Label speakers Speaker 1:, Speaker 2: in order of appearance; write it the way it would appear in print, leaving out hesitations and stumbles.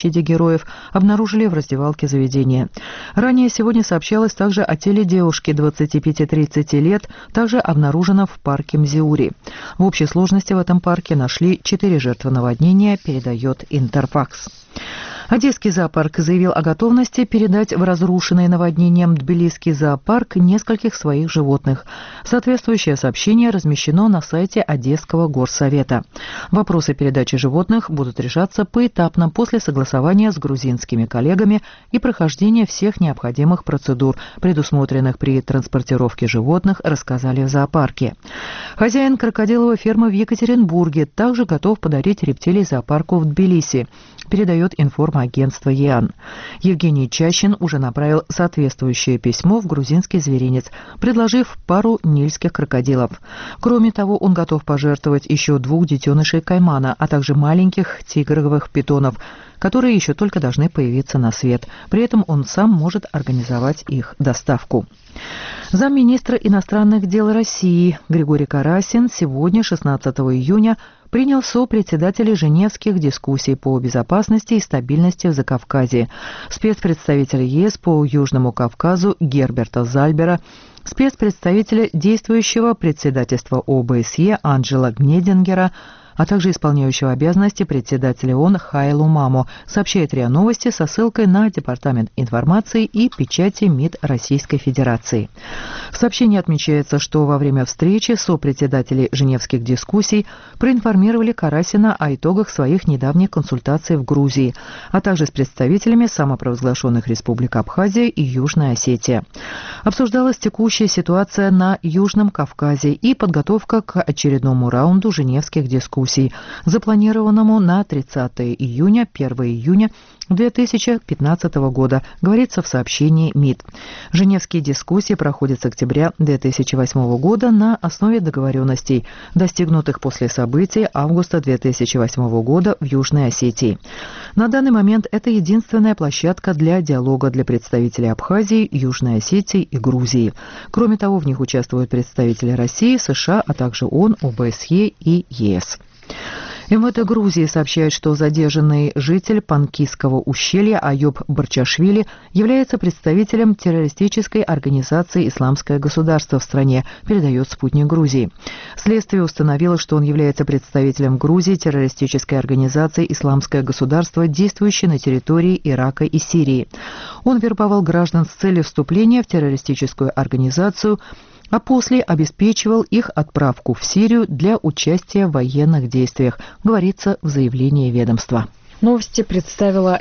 Speaker 1: героев обнаружили в раздевалке заведения. Ранее сегодня сообщалось также о теле девушки 25-30 лет, также обнаружено в парке Мзиури. В общей сложности в этом парке нашли 4 жертвы наводнения, передает Интерфакс. Одесский зоопарк заявил о готовности передать в разрушенный наводнением Тбилисский зоопарк нескольких своих животных. Соответствующее сообщение размещено на сайте Одесского горсовета. Вопросы передачи животных будут решаться поэтапно после согласования с грузинскими коллегами и прохождения всех необходимых процедур, предусмотренных при транспортировке животных, рассказали в зоопарке. Хозяин крокодиловой фермы в Екатеринбурге также готов подарить рептилий зоопарку в Тбилиси, передает информагентство ЕАН. Евгений Чащин уже направил соответствующее письмо в грузинский зверинец, предложив пару нильских крокодилов. Кроме того, он готов пожертвовать еще 2 детенышей каймана, а также маленьких тигровых питонов, которые еще только должны появиться на свет. При этом он сам может организовать их доставку. Замминистра иностранных дел России Григорий Карасин сегодня, 16 июня, принял сопредседателей Женевских дискуссий по безопасности и стабильности в Закавказье, спецпредставителя ЕС по Южному Кавказу Герберта Зальбера, спецпредставителя действующего председательства ОБСЕ Анджела Гнедингера, а также исполняющего обязанности председателя ООН Хайлу Маму, сообщает РИА Новости со ссылкой на Департамент информации и печати МИД Российской Федерации. В сообщении отмечается, что во время встречи сопредседатели Женевских дискуссий проинформировали Карасина о итогах своих недавних консультаций в Грузии, а также с представителями самопровозглашенных республик Абхазия и Южная Осетия. Обсуждалась текущая ситуация на Южном Кавказе и подготовка к очередному раунду Женевских дискуссий, запланированному на 30 июня, 1 июня 2015 года, говорится в сообщении МИД. Женевские дискуссии проходят с октября 2008 года на основе договоренностей, достигнутых после событий августа 2008 года в Южной Осетии. На данный момент это единственная площадка для диалога для представителей Абхазии, Южной Осетии и Грузии. Кроме того, в них участвуют представители России, США, а также ООН, ОБСЕ и ЕС. МВД Грузии сообщает, что задержанный житель Панкисского ущелья Айоб Барчашвили является представителем террористической организации «Исламское государство» в стране, передает «Спутник Грузии». Следствие установило, что он является представителем Грузии террористической организации «Исламское государство», действующей на территории Ирака и Сирии. Он вербовал граждан с целью вступления в террористическую организацию, а после обеспечивал их отправку в Сирию для участия в военных действиях, говорится в заявлении ведомства.
Speaker 2: Новости представила